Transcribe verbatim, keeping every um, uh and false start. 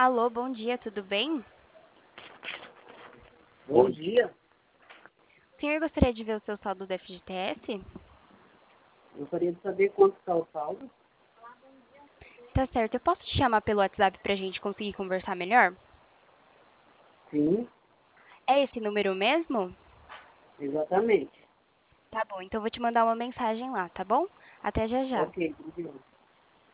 Alô, bom dia, tudo bem? Bom dia. O senhor gostaria de ver o seu saldo do F G T S? Gostaria de saber quanto está o saldo. Tá certo, eu posso te chamar pelo WhatsApp pra gente conseguir conversar melhor? Sim, É esse número mesmo? exatamente. Tá bom, então eu vou te mandar uma mensagem lá, tá bom? Até já já. Ok, obrigado.